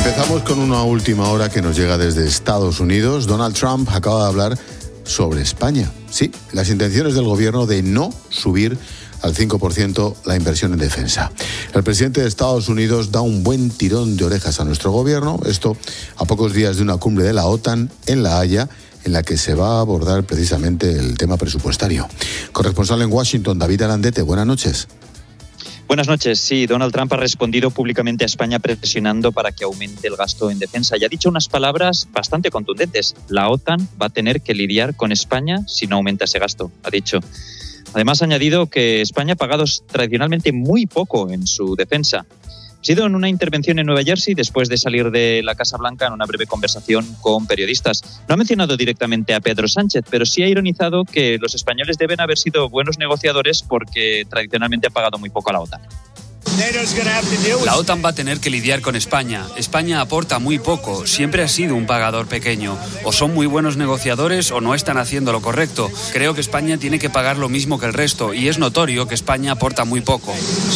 Empezamos con una última hora que nos llega desde Estados Unidos. Donald Trump acaba de hablar sobre España. Sí, las intenciones del gobierno de no subir al 5% la inversión en defensa. El presidente de Estados Unidos da un buen tirón de orejas a nuestro gobierno, esto a pocos días de una cumbre de la OTAN en La Haya, en la que se va a abordar precisamente el tema presupuestario. Corresponsal en Washington, David Arandete, buenas noches. Buenas noches. Sí, Donald Trump ha respondido públicamente a España presionando para que aumente el gasto en defensa y ha dicho unas palabras bastante contundentes. La OTAN va a tener que lidiar con España si no aumenta ese gasto, ha dicho. Además, ha añadido que España ha pagado tradicionalmente muy poco en su defensa. Ha sido en una intervención en Nueva Jersey después de salir de la Casa Blanca en una breve conversación con periodistas. No ha mencionado directamente a Pedro Sánchez, pero sí ha ironizado que los españoles deben haber sido buenos negociadores porque tradicionalmente ha pagado muy poco a la OTAN. La OTAN va a tener que lidiar con España. España aporta muy poco, siempre ha sido un pagador pequeño. O son muy buenos negociadores o no están haciendo lo correcto. Creo que España tiene que pagar lo mismo que el resto y es notorio que España aporta muy poco.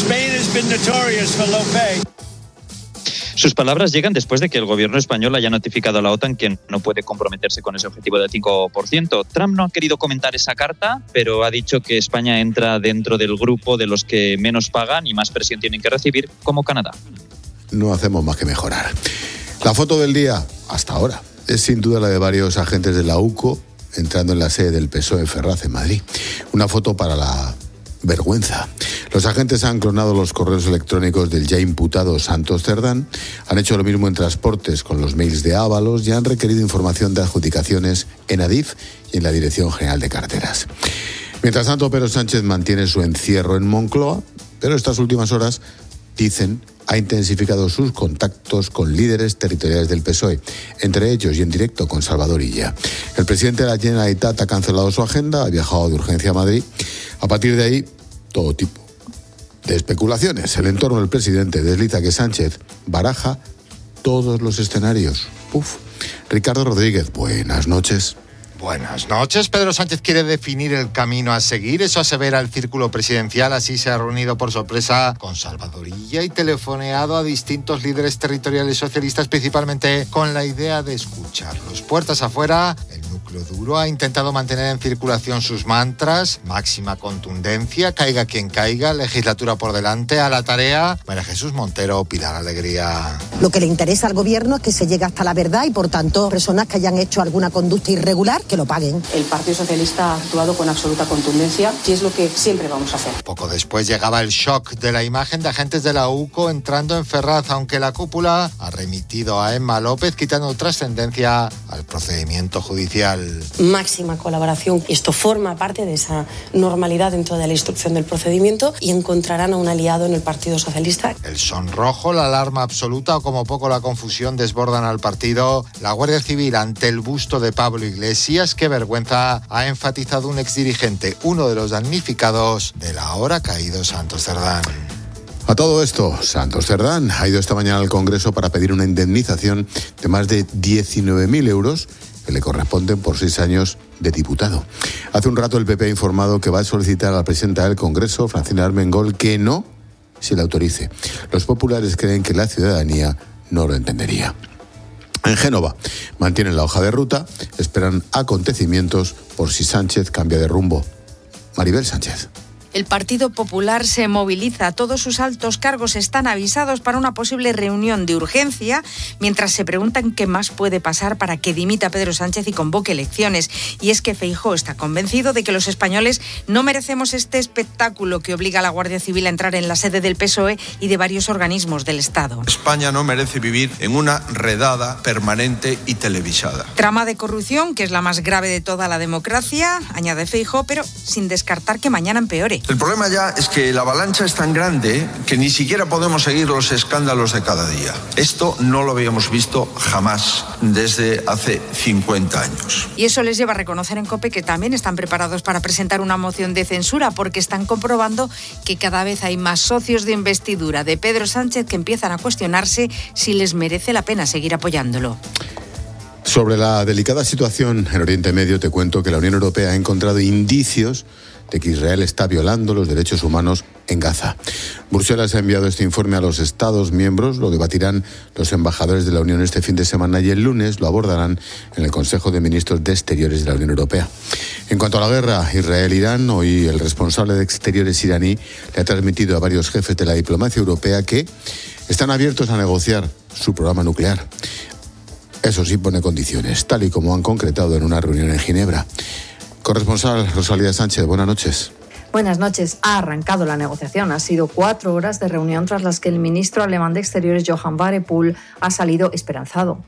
Sus palabras llegan después de que el gobierno español haya notificado a la OTAN que no puede comprometerse con ese objetivo del 5%. Trump no ha querido comentar esa carta, pero ha dicho que España entra dentro del grupo de los que menos pagan y más presión tienen que recibir, como Canadá. No hacemos más que mejorar. La foto del día, hasta ahora, es sin duda la de varios agentes de la UCO entrando en la sede del PSOE en Ferraz, en Madrid. Una foto para la vergüenza. Los agentes han clonado los correos electrónicos del ya imputado Santos Cerdán, han hecho lo mismo en transportes con los mails de Ábalos y han requerido información de adjudicaciones en Adif y en la Dirección General de Carreteras. Mientras tanto, Pedro Sánchez mantiene su encierro en Moncloa, pero estas últimas horas, dicen, ha intensificado sus contactos con líderes territoriales del PSOE, entre ellos y en directo con Salvador Illa. El presidente de la Generalitat ha cancelado su agenda, ha viajado de urgencia a Madrid. A partir de ahí, todo tipo de especulaciones. El entorno del presidente desliza que Sánchez baraja todos los escenarios. Ricardo Rodríguez, buenas noches. Buenas noches. Pedro Sánchez quiere definir el camino a seguir. Eso asevera el círculo presidencial. Así se ha reunido por sorpresa con Salvador Illa y telefoneado a distintos líderes territoriales socialistas, principalmente con la idea de escucharlos. Puertas afuera, el núcleo duro ha intentado mantener en circulación sus mantras: máxima contundencia, caiga quien caiga, legislatura por delante, a la tarea. María Jesús Montero, Pilar Alegría. Lo que le interesa al gobierno es que se llegue hasta la verdad y, por tanto, personas que hayan hecho alguna conducta irregular, que lo paguen. El Partido Socialista ha actuado con absoluta contundencia y es lo que siempre vamos a hacer. Poco después llegaba el shock de la imagen de agentes de la UCO entrando en Ferraz, aunque la cúpula ha remitido a Emma López, quitando trascendencia al procedimiento judicial. Máxima colaboración. Esto forma parte de esa normalidad dentro de la instrucción del procedimiento y encontrarán a un aliado en el Partido Socialista. El sonrojo, la alarma absoluta o como poco la confusión desbordan al partido. La Guardia Civil ante el busto de Pablo Iglesias. Qué vergüenza, ha enfatizado un exdirigente, uno de los damnificados del ahora caído Santos Cerdán. A todo esto, Santos Cerdán ha ido esta mañana al Congreso para pedir una indemnización de más de 19.000 euros que le corresponden por 6 años de diputado. Hace un rato el PP ha informado que va a solicitar a la presidenta del Congreso, Francina Armengol, que no se le autorice. Los populares creen que la ciudadanía no lo entendería. En Génova mantienen la hoja de ruta, esperan acontecimientos por si Sánchez cambia de rumbo. Maribel Sánchez. El Partido Popular se moviliza. Todos sus altos cargos están avisados para una posible reunión de urgencia, mientras se preguntan qué más puede pasar para que dimita Pedro Sánchez y convoque elecciones. Y es que Feijóo está convencido de que los españoles no merecemos este espectáculo que obliga a la Guardia Civil a entrar en la sede del PSOE y de varios organismos del Estado. España no merece vivir en una redada permanente y televisada. Trama de corrupción, que es la más grave de toda la democracia, añade Feijóo, pero sin descartar que mañana empeore. El problema ya es que la avalancha es tan grande que ni siquiera podemos seguir los escándalos de cada día. Esto no lo habíamos visto jamás desde hace 50 años. Y eso les lleva a reconocer en COPE que también están preparados para presentar una moción de censura, porque están comprobando que cada vez hay más socios de investidura de Pedro Sánchez que empiezan a cuestionarse si les merece la pena seguir apoyándolo. Sobre la delicada situación en Oriente Medio, te cuento que la Unión Europea ha encontrado indicios de que Israel está violando los derechos humanos en Gaza. Bruselas ha enviado este informe a los Estados miembros, lo debatirán los embajadores de la Unión este fin de semana y el lunes lo abordarán en el Consejo de Ministros de Exteriores de la Unión Europea. En cuanto a la guerra Israel-Irán, hoy el responsable de Exteriores iraní le ha transmitido a varios jefes de la diplomacia europea que están abiertos a negociar su programa nuclear. Eso sí, pone condiciones, tal y como han concretado en una reunión en Ginebra. Corresponsal Rosalía Sánchez, buenas noches. Buenas noches. Ha arrancado la negociación. Ha sido 4 horas de reunión tras las que el ministro alemán de Exteriores, Johann Wadephul, ha salido esperanzado.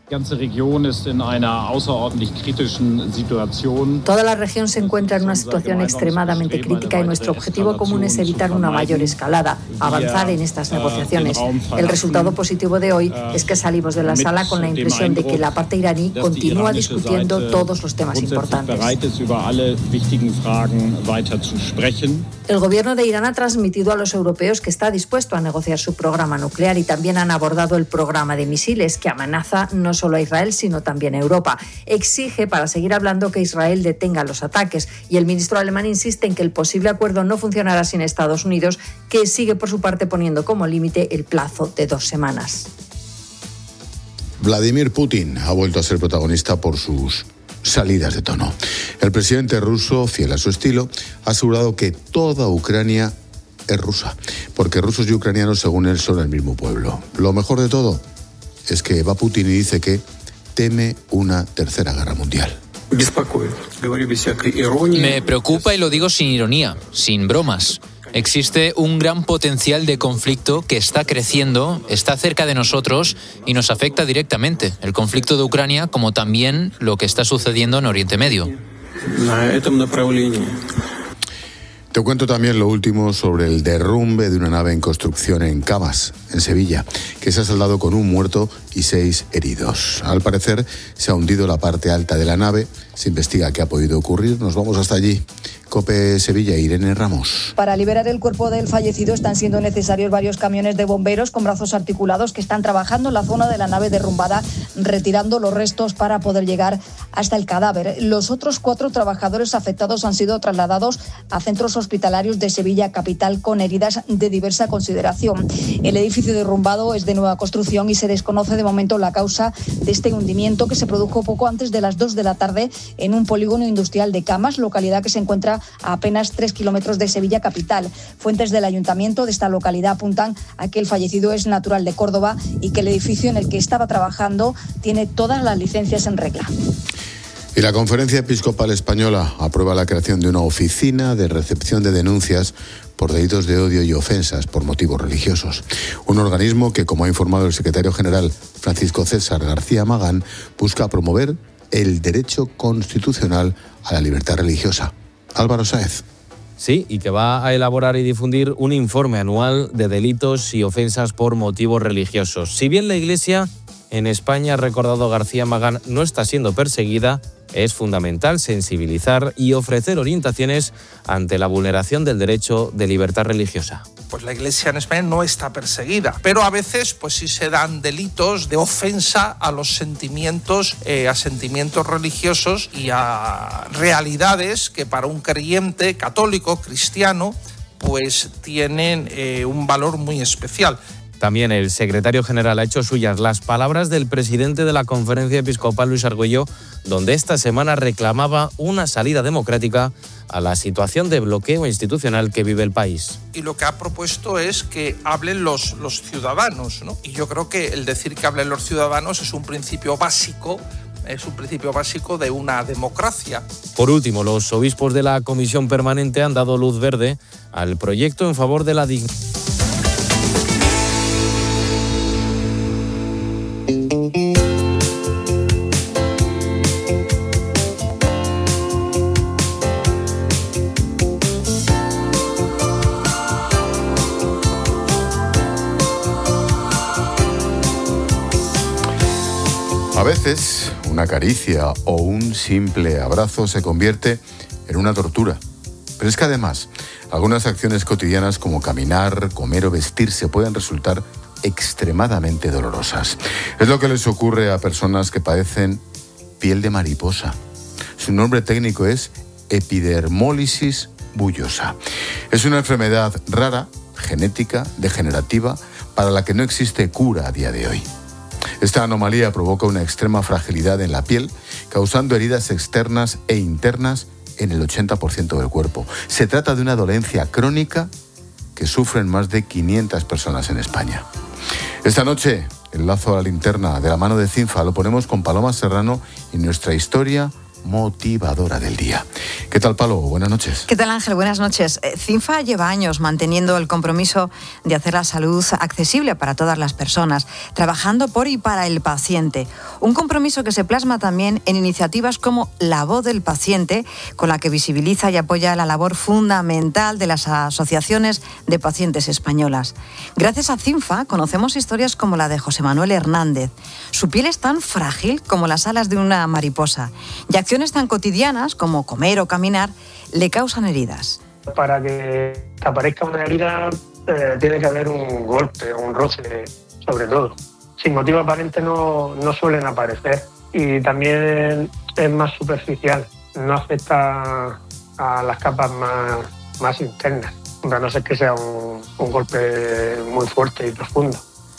Toda la región se encuentra en una situación extremadamente crítica y nuestro objetivo común es evitar una mayor escalada, avanzar en estas negociaciones. El resultado positivo de hoy es que salimos de la sala con la impresión de que la parte iraní continúa discutiendo todos los temas importantes. El gobierno de Irán ha transmitido a los europeos que está dispuesto a negociar su programa nuclear y también han abordado el programa de misiles que amenaza no solo a Israel sino también a Europa. Exige, para seguir hablando, que Israel detenga los ataques y el ministro alemán insiste en que el posible acuerdo no funcionará sin Estados Unidos, que sigue por su parte poniendo como límite el plazo de 2 semanas. Vladimir Putin ha vuelto a ser protagonista por sus salidas de tono. El presidente ruso, fiel a su estilo, ha asegurado que toda Ucrania es rusa, porque rusos y ucranianos, según él, son el mismo pueblo. Lo mejor de todo es que va Putin y dice que teme una tercera guerra mundial. Me preocupa y lo digo sin ironía, sin bromas. Existe un gran potencial de conflicto que está creciendo, está cerca de nosotros y nos afecta directamente. El conflicto de Ucrania, como también lo que está sucediendo en Oriente Medio. Te cuento también lo último sobre el derrumbe de una nave en construcción en Cavas, en Sevilla, que se ha saldado con 1 muerto y 6 heridos. Al parecer se ha hundido la parte alta de la nave. Se investiga qué ha podido ocurrir. Nos vamos hasta allí. COPE Sevilla, Irene Ramos. Para liberar el cuerpo del fallecido están siendo necesarios varios camiones de bomberos con brazos articulados que están trabajando en la zona de la nave derrumbada, retirando los restos para poder llegar hasta el cadáver. Los otros 4 trabajadores afectados han sido trasladados a centros hospitalarios de Sevilla capital con heridas de diversa consideración. El edificio derrumbado es de nueva construcción y se desconoce de momento la causa de este hundimiento, que se produjo poco antes de las 2 de la tarde en un polígono industrial de Camas, localidad que se encuentra a apenas 3 kilómetros de Sevilla capital. Fuentes del ayuntamiento de esta localidad apuntan a que el fallecido es natural de Córdoba y que el edificio en el que estaba trabajando tiene todas las licencias en regla. Y la Conferencia Episcopal Española aprueba la creación de una oficina de recepción de denuncias por delitos de odio y ofensas por motivos religiosos. Un organismo que, como ha informado el secretario general Francisco César García Magán, busca promover el derecho constitucional a la libertad religiosa. Álvaro Sáez. Sí, y que va a elaborar y difundir un informe anual de delitos y ofensas por motivos religiosos. Si bien la Iglesia en España, ha recordado García Magán, no está siendo perseguida, es fundamental sensibilizar y ofrecer orientaciones ante la vulneración del derecho de libertad religiosa. Pues la Iglesia en España no está perseguida, pero a veces pues sí se dan delitos de ofensa a los sentimientos, a sentimientos religiosos y a realidades que para un creyente católico, cristiano, pues tienen un valor muy especial. También el secretario general ha hecho suyas las palabras del presidente de la Conferencia Episcopal, Luis Argüello, donde esta semana reclamaba una salida democrática a la situación de bloqueo institucional que vive el país. Y lo que ha propuesto es que hablen los ciudadanos, ¿no? Y yo creo que el decir que hablen los ciudadanos es un principio básico de una democracia. Por último, los obispos de la Comisión Permanente han dado luz verde al proyecto en favor de la dignidad. A veces, una caricia o un simple abrazo se convierte en una tortura. Pero es que además, algunas acciones cotidianas como caminar, comer o vestirse pueden resultar extremadamente dolorosas. Es lo que les ocurre a personas que padecen piel de mariposa. Su nombre técnico es epidermólisis bullosa. Es una enfermedad rara, genética, degenerativa, para la que no existe cura a día de hoy. Esta anomalía provoca una extrema fragilidad en la piel, causando heridas externas e internas en el 80% del cuerpo. Se trata de una dolencia crónica que sufren más de 500 personas en España. Esta noche, el lazo a la linterna de la mano de Cinfa lo ponemos con Paloma Serrano y nuestra historia motivadora del día. ¿Qué tal, Palo? Buenas noches. ¿Qué tal, Ángel? Buenas noches. Cinfa lleva años manteniendo el compromiso de hacer la salud accesible para todas las personas, trabajando por y para el paciente. Un compromiso que se plasma también en iniciativas como La Voz del Paciente, con la que visibiliza y apoya la labor fundamental de las asociaciones de pacientes españolas. Gracias a Cinfa conocemos historias como la de José Manuel Hernández. Su piel es tan frágil como las alas de una mariposa, y acciones tan cotidianas como comer o caminar le causan heridas. Para que te aparezca una herida tiene que haber un golpe, un roce, sobre todo. Sin motivo aparente no suelen aparecer, y también es más superficial, no afecta a las capas más internas, a no ser que sea un golpe muy fuerte y profundo.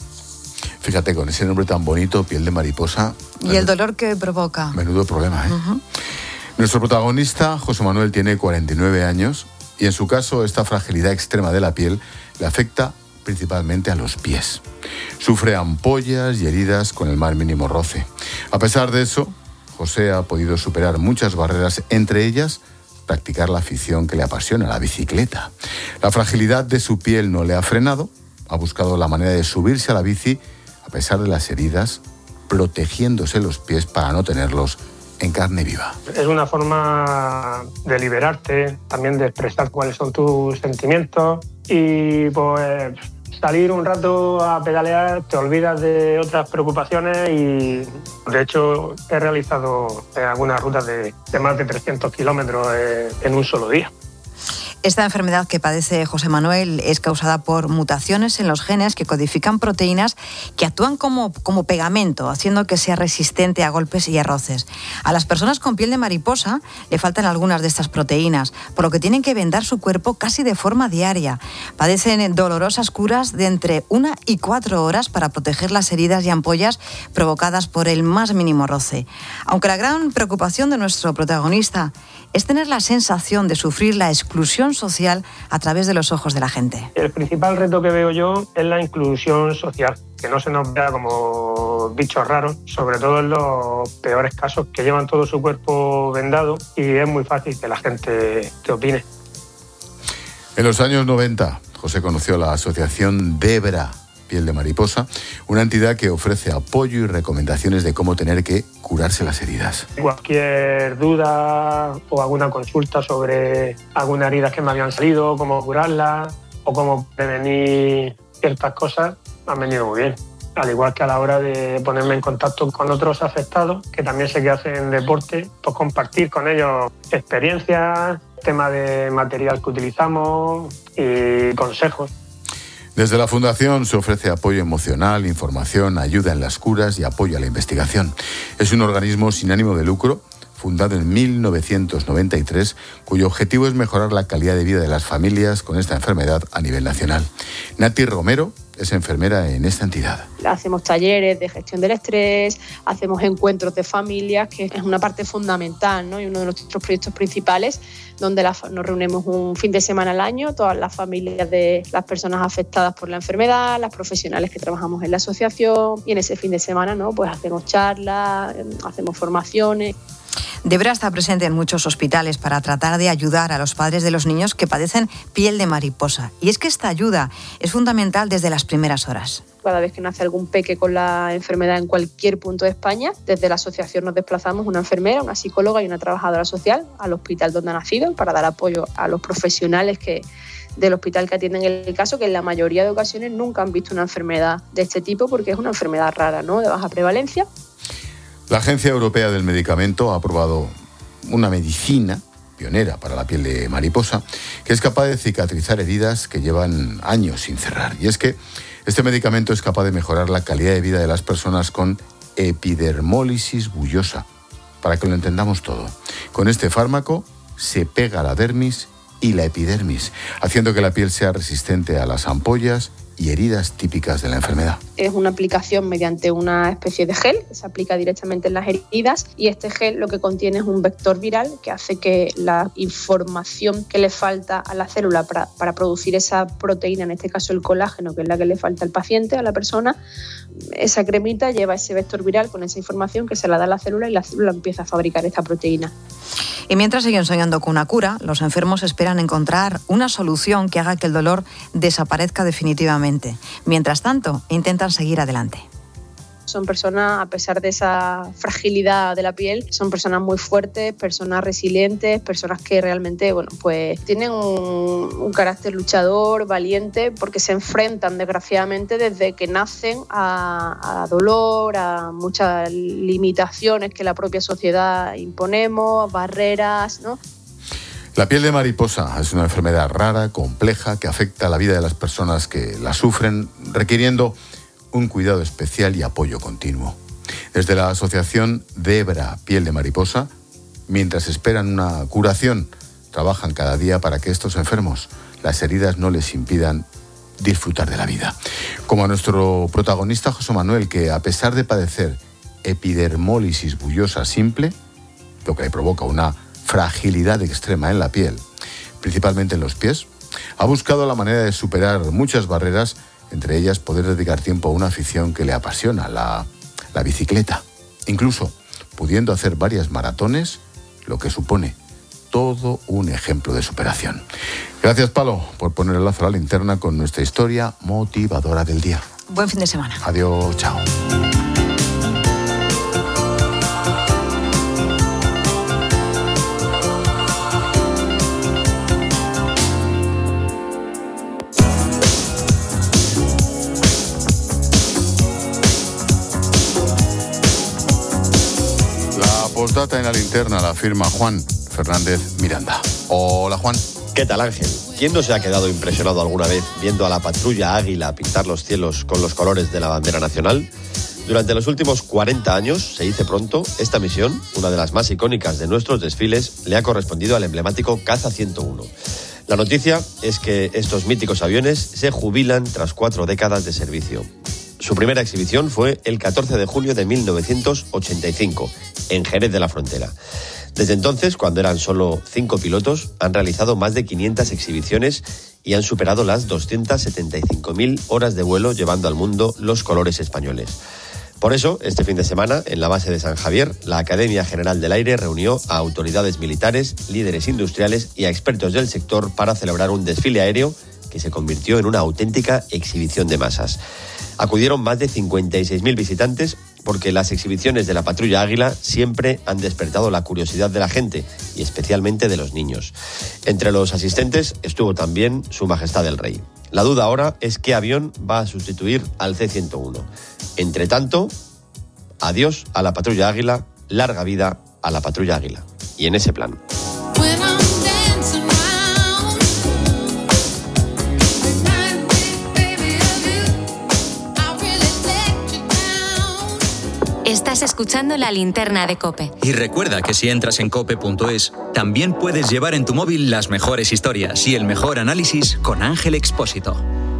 Fíjate, con ese nombre tan bonito, piel de mariposa. Y el dolor que provoca. Menudo problema, ¿eh? Uh-huh. Nuestro protagonista, José Manuel, tiene 49 años y en su caso esta fragilidad extrema de la piel le afecta principalmente a los pies. Sufre ampollas y heridas con el más mínimo roce. A pesar de eso, José ha podido superar muchas barreras, entre ellas practicar la afición que le apasiona, la bicicleta. La fragilidad de su piel no le ha frenado, ha buscado la manera de subirse a la bici a pesar de las heridas, protegiéndose los pies para no tenerlos en carne viva. Es una forma de liberarte, también de expresar cuáles son tus sentimientos y pues salir un rato a pedalear, te olvidas de otras preocupaciones y de hecho he realizado algunas rutas de más de 300 kilómetros en un solo día. Esta enfermedad que padece José Manuel es causada por mutaciones en los genes que codifican proteínas que actúan como pegamento, haciendo que sea resistente a golpes y a roces. A las personas con piel de mariposa le faltan algunas de estas proteínas, por lo que tienen que vendar su cuerpo casi de forma diaria. Padecen dolorosas curas de entre 1 y 4 horas para proteger las heridas y ampollas provocadas por el más mínimo roce. Aunque la gran preocupación de nuestro protagonista es tener la sensación de sufrir la exclusión social a través de los ojos de la gente. El principal reto que veo yo es la inclusión social, que no se nos vea como bichos raros, sobre todo en los peores casos, que llevan todo su cuerpo vendado y es muy fácil que la gente te opine. En los años 90, José conoció la asociación Debra, Piel de Mariposa, una entidad que ofrece apoyo y recomendaciones de cómo tener que curarse las heridas. Cualquier duda o alguna consulta sobre algunas heridas que me habían salido, cómo curarlas o cómo prevenir ciertas cosas, me han venido muy bien. Al igual que a la hora de ponerme en contacto con otros afectados, que también sé que hacen deporte, pues compartir con ellos experiencias, tema de material que utilizamos y consejos. Desde la Fundación se ofrece apoyo emocional, información, ayuda en las curas y apoyo a la investigación. Es un organismo sin ánimo de lucro, fundado en 1993, cuyo objetivo es mejorar la calidad de vida de las familias con esta enfermedad a nivel nacional. Nati Romero es enfermera en esta entidad. Hacemos talleres de gestión del estrés, hacemos encuentros de familias, que es una parte fundamental, ¿no? Y uno de nuestros proyectos principales, donde nos reunimos un fin de semana al año, todas las familias de las personas afectadas por la enfermedad, las profesionales que trabajamos en la asociación, y en ese fin de semana, ¿no? Pues hacemos charlas, hacemos formaciones. Debra está presente en muchos hospitales para tratar de ayudar a los padres de los niños que padecen piel de mariposa. Y es que esta ayuda es fundamental desde las primeras horas. Cada vez que nace algún peque con la enfermedad en cualquier punto de España, desde la asociación nos desplazamos una enfermera, una psicóloga y una trabajadora social al hospital donde ha nacido para dar apoyo a los profesionales del hospital que atienden el caso, que en la mayoría de ocasiones nunca han visto una enfermedad de este tipo porque es una enfermedad rara, ¿no? De baja prevalencia. La Agencia Europea del Medicamento ha aprobado una medicina pionera para la piel de mariposa que es capaz de cicatrizar heridas que llevan años sin cerrar. Y es que este medicamento es capaz de mejorar la calidad de vida de las personas con epidermólisis bullosa. Para que lo entendamos todo, con este fármaco se pega a la dermis y la epidermis, haciendo que la piel sea resistente a las ampollas y heridas típicas de la enfermedad. Es una aplicación mediante una especie de gel que se aplica directamente en las heridas, y este gel lo que contiene es un vector viral que hace que la información que le falta a la célula para producir esa proteína, en este caso el colágeno, que es la que le falta al paciente, a la persona, esa cremita lleva ese vector viral con esa información que se la da a la célula y la célula empieza a fabricar esta proteína. Y mientras siguen soñando con una cura, los enfermos esperan encontrar una solución que haga que el dolor desaparezca definitivamente. Mientras tanto, intentan seguir adelante. Son personas, a pesar de esa fragilidad de la piel, son personas muy fuertes, personas resilientes, personas que realmente, pues tienen un carácter luchador, valiente, porque se enfrentan, desgraciadamente, desde que nacen a dolor, a muchas limitaciones que la propia sociedad imponemos, barreras, ¿no? La piel de mariposa es una enfermedad rara, compleja, que afecta a la vida de las personas que la sufren, requiriendo un cuidado especial y apoyo continuo. Desde la asociación Debra Piel de Mariposa, mientras esperan una curación, trabajan cada día para que estos enfermos, las heridas no les impidan disfrutar de la vida. Como a nuestro protagonista José Manuel, que a pesar de padecer epidermólisis bullosa simple, lo que le provoca una fragilidad extrema en la piel, principalmente en los pies, ha buscado la manera de superar muchas barreras, entre ellas poder dedicar tiempo a una afición que le apasiona, la bicicleta, incluso pudiendo hacer varias maratones, lo que supone todo un ejemplo de superación. Gracias, Palo, por poner el lazo a la linterna con nuestra historia motivadora del día. Buen fin de semana. Adiós, chao. Postdata en la linterna la firma Juan Fernández Miranda. Hola, Juan. ¿Qué tal, Ángel? ¿Quién no se ha quedado impresionado alguna vez viendo a la patrulla Águila pintar los cielos con los colores de la bandera nacional? Durante los últimos 40 años, se dice pronto, esta misión, una de las más icónicas de nuestros desfiles, le ha correspondido al emblemático Caza 101. La noticia es que estos míticos aviones se jubilan tras 4 décadas de servicio. Su primera exhibición fue el 14 de junio de 1985, en Jerez de la Frontera. Desde entonces, cuando eran solo 5 pilotos, han realizado más de 500 exhibiciones y han superado las 275.000 horas de vuelo llevando al mundo los colores españoles. Por eso, este fin de semana, en la base de San Javier, la Academia General del Aire reunió a autoridades militares, líderes industriales y a expertos del sector para celebrar un desfile aéreo que se convirtió en una auténtica exhibición de masas. Acudieron más de 56.000 visitantes porque las exhibiciones de la Patrulla Águila siempre han despertado la curiosidad de la gente y especialmente de los niños. Entre los asistentes estuvo también Su Majestad el Rey. La duda ahora es qué avión va a sustituir al C-101. Entre tanto, adiós a la Patrulla Águila, larga vida a la Patrulla Águila. Y en ese plan. Estás escuchando La Linterna de COPE. Y recuerda que si entras en cope.es, también puedes llevar en tu móvil las mejores historias y el mejor análisis con Ángel Expósito.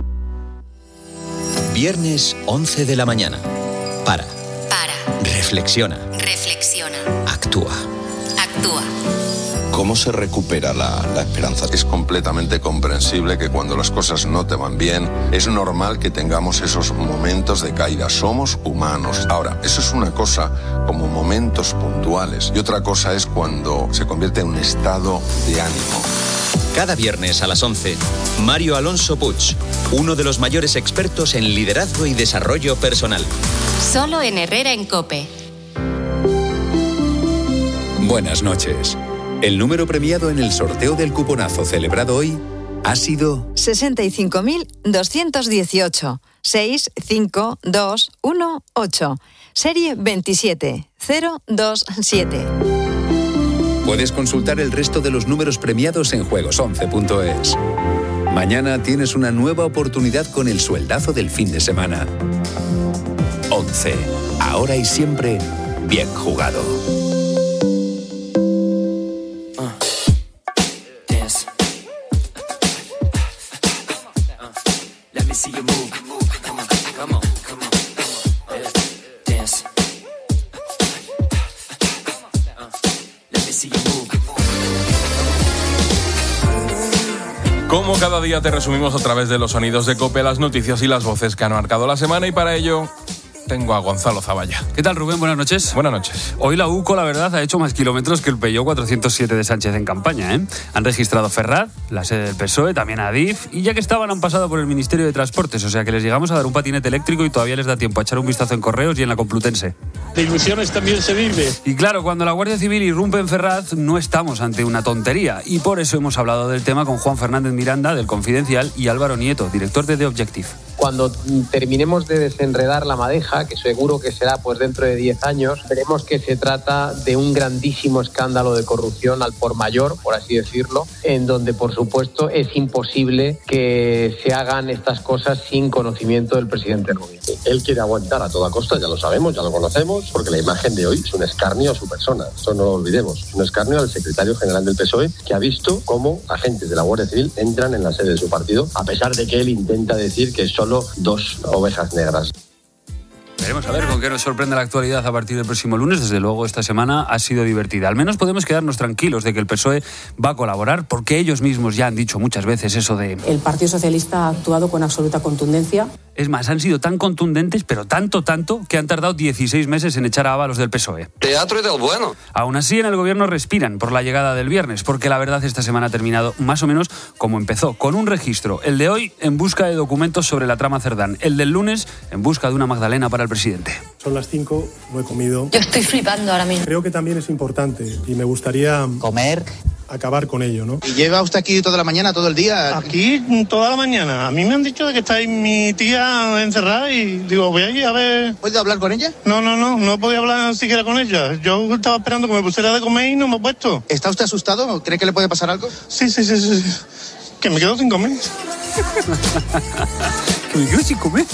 Viernes 11 de la mañana. Para. Reflexiona. Actúa. ¿Cómo se recupera la esperanza? Es completamente comprensible que cuando las cosas no te van bien, es normal que tengamos esos momentos de caída. Somos humanos. Ahora, eso es una cosa como momentos puntuales y otra cosa es cuando se convierte en un estado de ánimo. Cada viernes a las 11, Mario Alonso Puig, uno de los mayores expertos en liderazgo y desarrollo personal. Solo en Herrera en COPE. Buenas noches. El número premiado en el sorteo del cuponazo celebrado hoy ha sido 65.218 65218, serie 27027. Puedes consultar el resto de los números premiados en juegos11.es. Mañana tienes una nueva oportunidad con el sueldazo del fin de semana. 11. Ahora y siempre, bien jugado. Como cada día te resumimos a través de los sonidos de COPE las noticias y las voces que han marcado la semana, y para ello tengo a Gonzalo Zavalla. ¿Qué tal, Rubén? Buenas noches. Buenas noches. Hoy la UCO, la verdad, ha hecho más kilómetros que el Peugeot 407 de Sánchez en campaña, ¿eh? Han registrado Ferraz, la sede del PSOE, también a Adif, y ya que estaban han pasado por el Ministerio de Transportes, o sea que les llegamos a dar un patinete eléctrico y todavía les da tiempo a echar un vistazo en Correos y en la Complutense. De ilusiones también se vive. Y claro, cuando la Guardia Civil irrumpe en Ferraz, no estamos ante una tontería, y por eso hemos hablado del tema con Juan Fernández Miranda, del Confidencial, y Álvaro Nieto, director de The Objective. Cuando terminemos de desenredar la madeja, que seguro que será pues dentro de 10 años, veremos que se trata de un grandísimo escándalo de corrupción al por mayor, por así decirlo, en donde por supuesto es imposible que se hagan estas cosas sin conocimiento del presidente del gobierno. Él quiere aguantar a toda costa, ya lo sabemos, ya lo conocemos, porque la imagen de hoy es un escarnio a su persona, eso no lo olvidemos, es un escarnio al secretario general del PSOE, que ha visto cómo agentes de la Guardia Civil entran en la sede de su partido, a pesar de que él intenta decir que es solo 2 ovejas negras. Veremos a ver con qué nos sorprende la actualidad a partir del próximo lunes. Desde luego, esta semana ha sido divertida. Al menos podemos quedarnos tranquilos de que el PSOE va a colaborar, porque ellos mismos ya han dicho muchas veces eso de... El Partido Socialista ha actuado con absoluta contundencia. Es más, han sido tan contundentes, pero tanto, que han tardado 16 meses en echar a Ábalos del PSOE. Teatro y del bueno. Aún así, en el gobierno respiran por la llegada del viernes, porque la verdad esta semana ha terminado más o menos como empezó, con un registro. El de hoy, en busca de documentos sobre la trama Cerdán. El del lunes, en busca de una magdalena para el presidente. Son las 5, no he comido. Yo estoy flipando ahora mismo. Creo que también es importante y me gustaría... comer. Acabar con ello, ¿no? ¿Y lleva usted aquí toda la mañana, todo el día? Aquí toda la mañana. A mí me han dicho de que está ahí mi tía encerrada y digo, voy allí a ver... ¿Puede hablar con ella? No podía hablar siquiera con ella. Yo estaba esperando que me pusiera de comer y no me he puesto. ¿Está usted asustado? ¿Cree que le puede pasar algo? Sí. Que me quedo sin comer. ¿Que me quedo sin comer?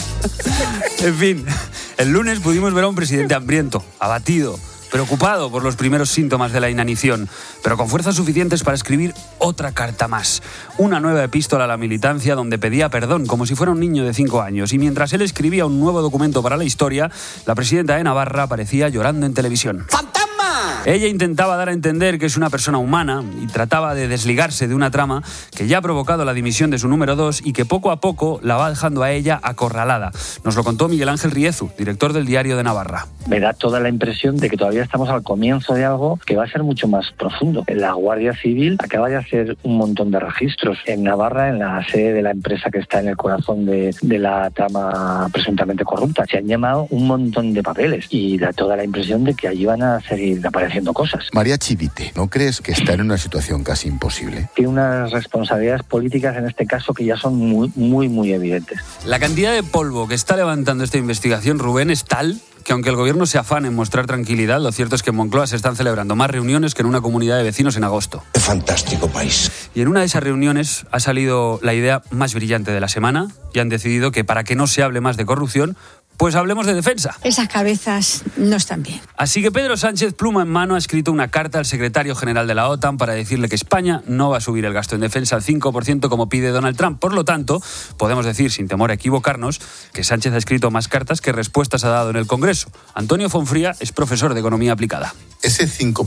En fin, el lunes pudimos ver a un presidente hambriento, abatido, preocupado por los primeros síntomas de la inanición, pero con fuerzas suficientes para escribir otra carta más. Una nueva epístola a la militancia donde pedía perdón como si fuera un niño de 5 años. Y mientras él escribía un nuevo documento para la historia, la presidenta de Navarra aparecía llorando en televisión. ¡Fantasma! Ella intentaba dar a entender que es una persona humana y trataba de desligarse de una trama que ya ha provocado la dimisión de su número 2 y que poco a poco la va dejando a ella acorralada. Nos lo contó Miguel Ángel Riezu, director del Diario de Navarra. Me da toda la impresión de que todavía estamos al comienzo de algo que va a ser mucho más profundo. La Guardia Civil acaba de hacer un montón de registros en Navarra, en la sede de la empresa que está en el corazón de la trama presuntamente corrupta. Se han llamado un montón de papeles y da toda la impresión de que allí van a seguir apareciendo cosas. María Chivite, ¿no crees que está en una situación casi imposible? Tiene unas responsabilidades políticas en este caso que ya son muy evidentes. La cantidad de polvo que está levantando esta investigación, Rubén, es tal que aunque el gobierno se afane en mostrar tranquilidad, lo cierto es que en Moncloa se están celebrando más reuniones que en una comunidad de vecinos en agosto. ¡Qué fantástico país! Y en una de esas reuniones ha salido la idea más brillante de la semana y han decidido que para que no se hable más de corrupción, pues hablemos de defensa. Esas cabezas no están bien. Así que Pedro Sánchez, pluma en mano, ha escrito una carta al secretario general de la OTAN para decirle que España no va a subir el gasto en defensa al 5% como pide Donald Trump. Por lo tanto, podemos decir, sin temor a equivocarnos, que Sánchez ha escrito más cartas que respuestas ha dado en el Congreso. Antonio Fonfría es profesor de Economía Aplicada. Ese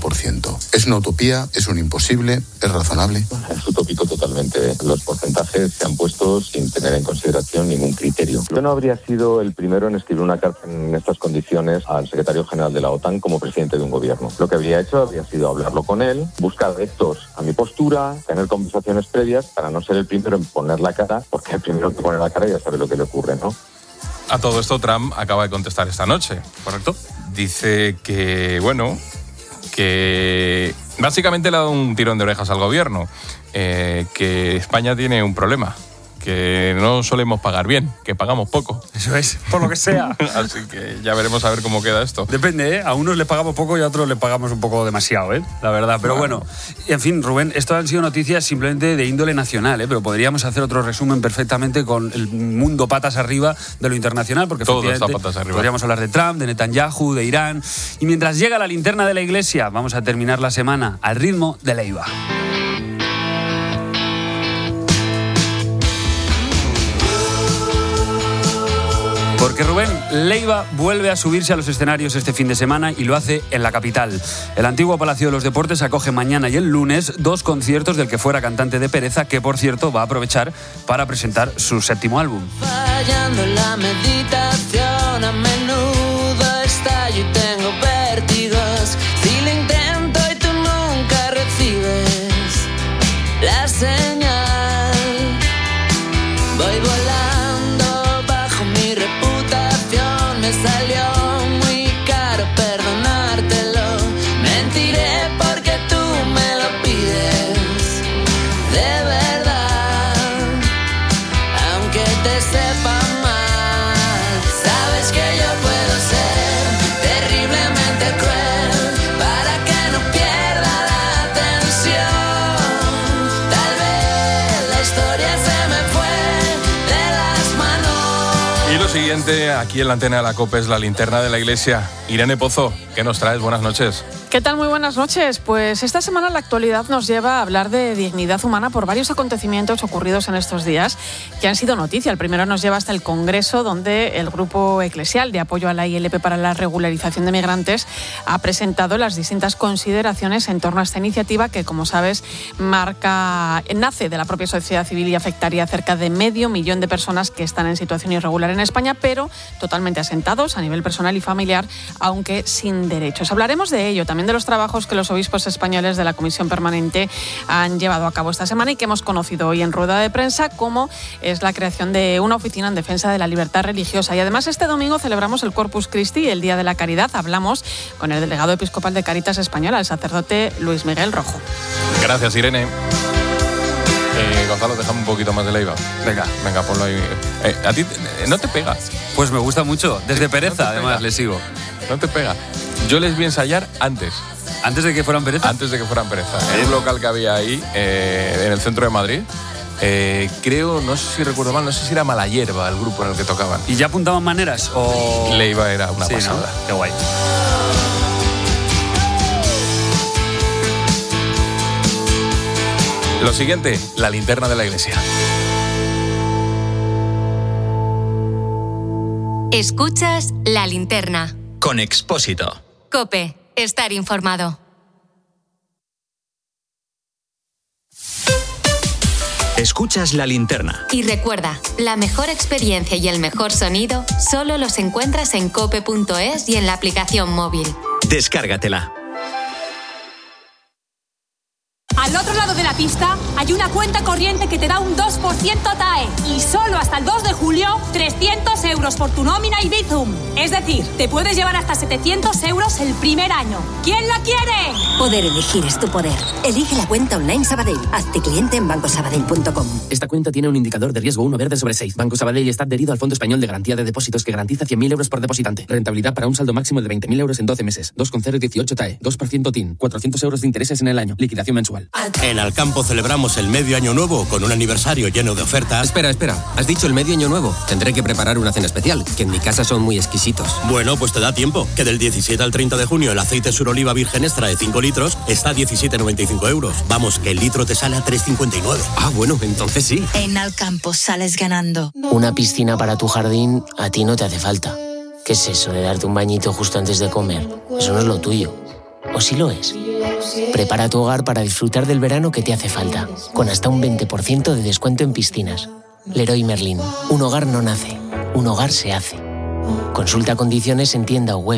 5%, ¿es una utopía? ¿Es un imposible? ¿Es razonable? Es utópico totalmente. Los porcentajes se han puesto sin tener en consideración ningún criterio. Yo no habría sido el primero en escribir una carta en estas condiciones al secretario general de la OTAN como presidente de un gobierno. Lo que habría hecho habría sido hablarlo con él, buscar adeptos a mi postura, tener conversaciones previas para no ser el primero en poner la cara, porque el primero que pone la cara ya sabe lo que le ocurre, ¿no? A todo esto Trump acaba de contestar esta noche, ¿correcto? Dice que básicamente le ha dado un tirón de orejas al gobierno, que España tiene un problema, que no solemos pagar bien, que pagamos poco. Eso es, por lo que sea. Así que ya veremos a ver cómo queda esto. Depende, ¿eh? A unos le pagamos poco y a otros le pagamos un poco demasiado, ¿eh? La verdad. Pero bueno, en fin, Rubén, esto han sido noticias simplemente de índole nacional, ¿eh? Pero podríamos hacer otro resumen perfectamente con el mundo patas arriba de lo internacional, porque todo está patas arriba. Podríamos hablar de Trump, de Netanyahu, de Irán. Y mientras llega la linterna de la iglesia, vamos a terminar la semana al ritmo de Leiva. Porque Rubén, Leiva vuelve a subirse a los escenarios este fin de semana y lo hace en la capital. El antiguo Palacio de los Deportes acoge mañana y el lunes 2 conciertos del que fuera cantante de Pereza, que por cierto va a aprovechar para presentar su 7º álbum. Fallando la meditación, a menudo estallo y tengo vértigos. Si lo intento y tú nunca recibes la señal, voy volando bajo mi reputación. Me salió muy caro perdonártelo. Mentiré porque tú me lo pides de verdad, aunque te sepa mal. Sabes que yo puedo ser terriblemente cruel para que no pierda la atención. Tal vez la historia se me fue de las manos. Y lo siguiente, aquí en la antena de la COPE, es la linterna de la iglesia. Irene Pozo, ¿qué nos traes? Buenas noches. ¿Qué tal? Muy buenas noches. Pues esta semana la actualidad nos lleva a hablar de dignidad humana por varios acontecimientos ocurridos en estos días que han sido noticia. El primero nos lleva hasta el Congreso, donde el Grupo Eclesial de Apoyo a la ILP para la Regularización de Migrantes ha presentado las distintas consideraciones en torno a esta iniciativa que, como sabes, nace de la propia sociedad civil y afectaría a cerca de 500.000 de personas que están en situación irregular en España, pero totalmente asentados a nivel personal y familiar, aunque sin derechos. Hablaremos de ello, también de los trabajos que los obispos españoles de la Comisión Permanente han llevado a cabo esta semana y que hemos conocido hoy en rueda de prensa, como es la creación de una oficina en defensa de la libertad religiosa. Y además este domingo celebramos el Corpus Christi, el Día de la Caridad. Hablamos con el delegado episcopal de Cáritas Española, el sacerdote Luis Miguel Rojo. Gracias, Irene. Gonzalo, déjame un poquito más de Leiva. Venga, ponlo ahí. ¿A ti no te pega? Pues me gusta mucho. Desde Pereza, además, le sigo. No te pega. Yo les vi ensayar antes. ¿Antes de que fueran Pereza? Antes de que fueran Pereza. En un local que había ahí, en el centro de Madrid. Creo, no sé si recuerdo mal, no sé si era Mala Hierba el grupo en el que tocaban. ¿Y ya apuntaban maneras? O... Leiva era una pasada. ¿No? Qué guay. Lo siguiente, la linterna de la iglesia. Escuchas La Linterna. Con Expósito. COPE. Estar informado. Escuchas La Linterna. Y recuerda, la mejor experiencia y el mejor sonido solo los encuentras en cope.es y en la aplicación móvil. Descárgatela. Al otro lado de la pista hay una cuenta corriente que te da un 2% TAE y solo hasta el 2 de julio 300 euros por tu nómina y Bizum. Es decir, te puedes llevar hasta 700 euros el primer año. ¿Quién la quiere? Poder elegir es tu poder. Elige la cuenta online Sabadell. Hazte cliente en bancosabadell.com. Esta cuenta tiene un indicador de riesgo 1 verde sobre 6. Banco Sabadell está adherido al Fondo Español de Garantía de Depósitos que garantiza 100.000 euros por depositante. Rentabilidad para un saldo máximo de 20.000 euros en 12 meses. 2,018 TAE. 2% TIN. 400 euros de intereses en el año. Liquidación mensual. En Alcampo celebramos el medio año nuevo con un aniversario lleno de ofertas. Espera. ¿Has dicho el medio año nuevo? Tendré que preparar una cena especial, que en mi casa son muy exquisitos. Bueno, pues te da tiempo, que del 17 al 30 de junio el aceite Suroliva virgen extra de 5 litros está a 17,95 euros. Vamos, que el litro te sale a 3,59. Ah, bueno, entonces sí. En Alcampo sales ganando. Una piscina para tu jardín a ti no te hace falta. ¿Qué es eso de darte un bañito justo antes de comer? Eso no es lo tuyo. ¿O sí lo es? Prepara tu hogar para disfrutar del verano que te hace falta, con hasta un 20% de descuento en piscinas. Leroy Merlin. Un hogar no nace, un hogar se hace. Consulta condiciones en tienda o web.